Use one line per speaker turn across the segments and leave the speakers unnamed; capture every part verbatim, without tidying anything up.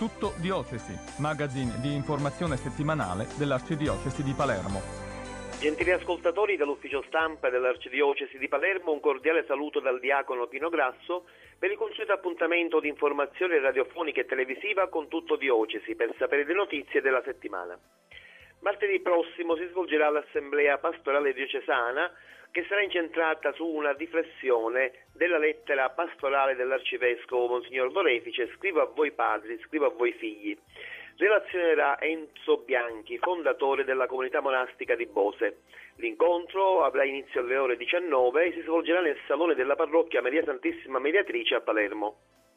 Tutto Diocesi, magazine di informazione settimanale dell'Arcidiocesi di Palermo.
Gentili ascoltatori dell'ufficio stampa dell'Arcidiocesi di Palermo, un cordiale saluto dal diacono Pino Grasso per il consueto appuntamento di informazione radiofonica e televisiva con Tutto Diocesi per sapere le notizie della settimana. Martedì prossimo si svolgerà l'Assemblea Pastorale Diocesana, che sarà incentrata su una riflessione della lettera pastorale dell'Arcivescovo Monsignor Lorefice, scrivo a voi padri, scrivo a voi figli. Relazionerà Enzo Bianchi, fondatore della comunità monastica di Bose. L'incontro avrà inizio alle ore diciannove e si svolgerà nel salone della parrocchia Maria Santissima Mediatrice a Palermo.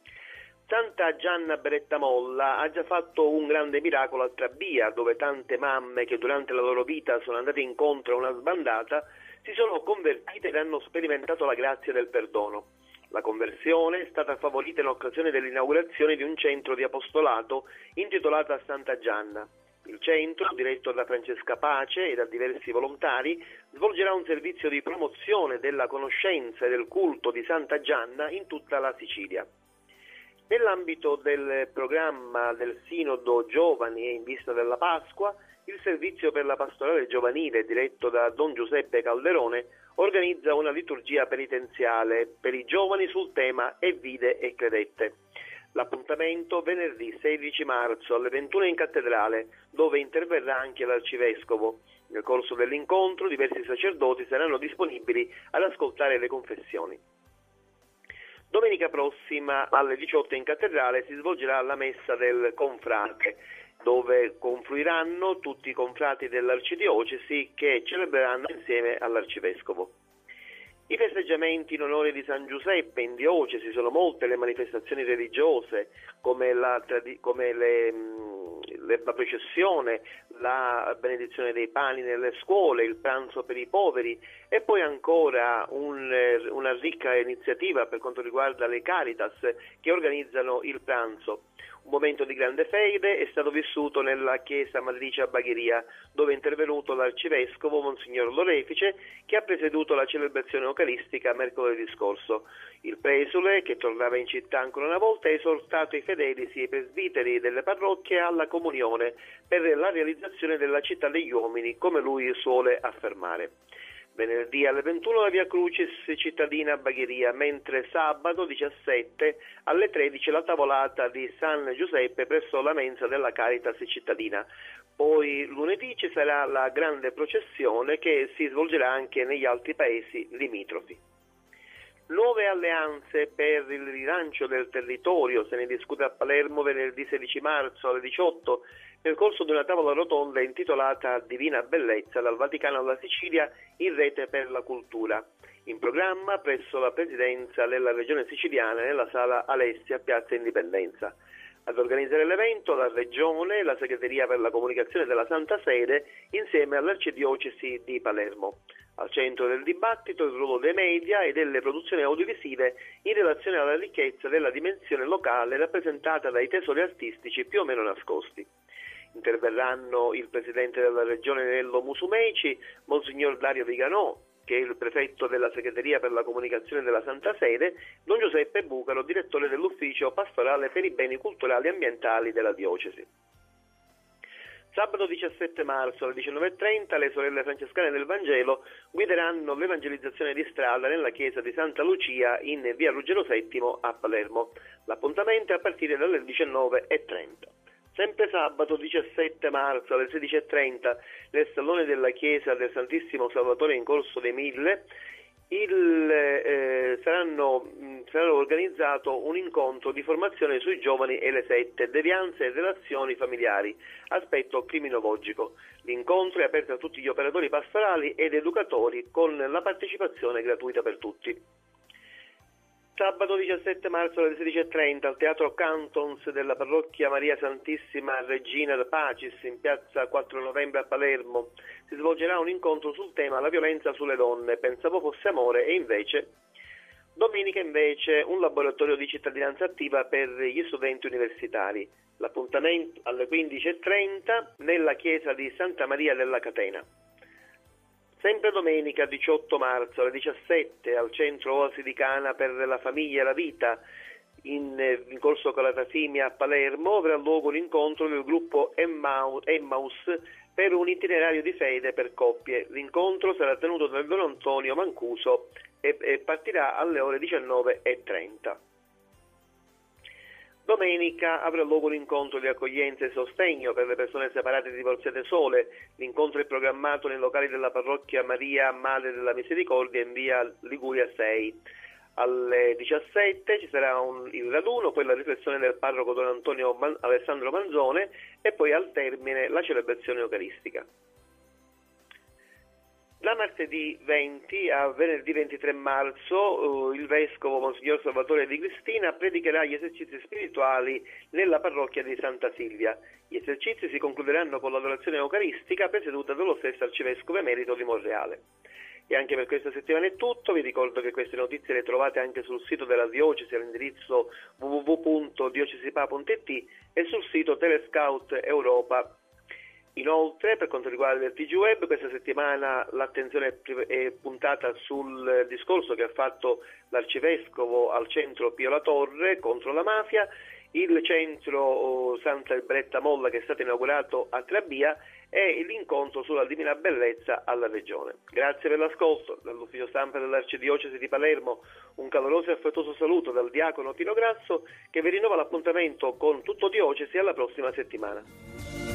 Santa Gianna Beretta Molla ha già fatto un grande miracolo a Trabia, dove tante mamme che durante la loro vita sono andate incontro a una sbandata si sono convertite ed hanno sperimentato la grazia del perdono. La conversione è stata favorita in occasione dell'inaugurazione di un centro di apostolato intitolato a Santa Gianna. Il centro, diretto da Francesca Pace e da diversi volontari, svolgerà un servizio di promozione della conoscenza e del culto di Santa Gianna in tutta la Sicilia. Nell'ambito del programma del Sinodo Giovani e in vista della Pasqua, il Servizio per la Pastorale Giovanile, diretto da Don Giuseppe Calderone, organizza una liturgia penitenziale per i giovani sul tema E vide e credette. L'appuntamento venerdì sedici marzo alle ventuno in cattedrale, dove interverrà anche l'Arcivescovo. Nel corso dell'incontro diversi sacerdoti saranno disponibili ad ascoltare le confessioni. Domenica prossima alle diciotto in cattedrale si svolgerà la messa del Confrate, dove confluiranno tutti i confrati dell'Arcidiocesi che celebreranno insieme all'Arcivescovo. I festeggiamenti in onore di San Giuseppe in diocesi sono molte le manifestazioni religiose, come la, come le, la processione, la benedizione dei pani nelle scuole, il pranzo per i poveri e poi ancora un, una ricca iniziativa per quanto riguarda le Caritas che organizzano il pranzo. Un momento di grande fede è stato vissuto nella chiesa matrice a Bagheria, dove è intervenuto l'Arcivescovo Monsignor Lorefice, che ha presieduto la celebrazione eucaristica mercoledì scorso. Il presule, che tornava in città ancora una volta, ha esortato i fedeli, sia i presbiteri delle parrocchie, alla comunione per la realizzazione della città degli uomini, come lui suole affermare. Venerdì alle ventuno la Via Crucis cittadina a Bagheria, mentre sabato diciassette alle tredici la tavolata di San Giuseppe presso la mensa della Caritas cittadina. Poi lunedì ci sarà la grande processione che si svolgerà anche negli altri paesi limitrofi. Nuove alleanze per il rilancio del territorio, se ne discute a Palermo venerdì sedici marzo alle diciotto nel corso di una tavola rotonda intitolata Divina Bellezza dal Vaticano alla Sicilia in rete per la cultura. In programma presso la presidenza della regione siciliana nella sala Alessia, Piazza Indipendenza. Ad organizzare l'evento la regione e la segreteria per la comunicazione della Santa Sede insieme all'Arcidiocesi di Palermo. Al centro del dibattito il ruolo dei media e delle produzioni audiovisive in relazione alla ricchezza della dimensione locale rappresentata dai tesori artistici più o meno nascosti. Interverranno il presidente della regione Nello Musumeci, Monsignor Dario Viganò, che è il prefetto della segreteria per la comunicazione della Santa Sede, Don Giuseppe Bucaro, direttore dell'ufficio pastorale per i beni culturali e ambientali della diocesi. Sabato diciassette marzo alle diciannove e trenta le sorelle francescane del Vangelo guideranno l'evangelizzazione di strada nella chiesa di Santa Lucia in via Ruggero settimo a Palermo. L'appuntamento è a partire dalle diciannove e trenta. Sempre sabato diciassette marzo alle sedici e trenta nel salone della chiesa del Santissimo Salvatore in Corso dei Mille il, eh, saranno, mh, sarà organizzato un incontro di formazione sui giovani e le sette, devianze e relazioni familiari, aspetto criminologico. L'incontro è aperto a tutti gli operatori pastorali ed educatori con la partecipazione gratuita per tutti. Sabato diciassette marzo alle sedici e trenta al Teatro Cantons della parrocchia Maria Santissima Regina de Pacis in piazza quattro novembre a Palermo si svolgerà un incontro sul tema la violenza sulle donne, pensavo fosse amore e invece. Domenica invece un laboratorio di cittadinanza attiva per gli studenti universitari. L'appuntamento alle quindici e trenta nella chiesa di Santa Maria della Catena. Sempre domenica diciotto marzo alle diciassette al centro Oasi di Cana per la famiglia e la vita in, in corso Calatrafimia a Palermo avrà luogo l'incontro del gruppo Emmaus per un itinerario di fede per coppie. L'incontro sarà tenuto dal Don Antonio Mancuso e, e partirà alle ore diciannove e trenta. Domenica avrà luogo l'incontro di accoglienza e sostegno per le persone separate e divorziate sole. L'incontro è programmato nei locali della parrocchia Maria Madre della Misericordia in via Liguria sei. Alle diciassette ci sarà un, il raduno, poi la riflessione del parroco Don Antonio Man- Alessandro Manzone e poi al termine la celebrazione eucaristica. Da martedì venti a venerdì ventitré marzo eh, il vescovo Monsignor Salvatore Di Cristina predicherà gli esercizi spirituali nella parrocchia di Santa Silvia. Gli esercizi si concluderanno con l'adorazione eucaristica presieduta dallo stesso arcivescovo emerito di Monreale. E anche per questa settimana è tutto. Vi ricordo che queste notizie le trovate anche sul sito della diocesi all'indirizzo w w w punto diocesipa punto i t e sul sito Telescout Europa. Inoltre, per quanto riguarda il T G Web, questa settimana l'attenzione è puntata sul discorso che ha fatto l'arcivescovo al centro Pio La Torre contro la mafia, il centro Santa Alberetta Molla che è stato inaugurato a Trabia e l'incontro sulla Divina Bellezza alla Regione. Grazie per l'ascolto. Dall'ufficio stampa dell'Arcidiocesi di Palermo un caloroso e affettuoso saluto dal diacono Pino Grasso che vi rinnova l'appuntamento con Tutto Diocesi alla prossima settimana.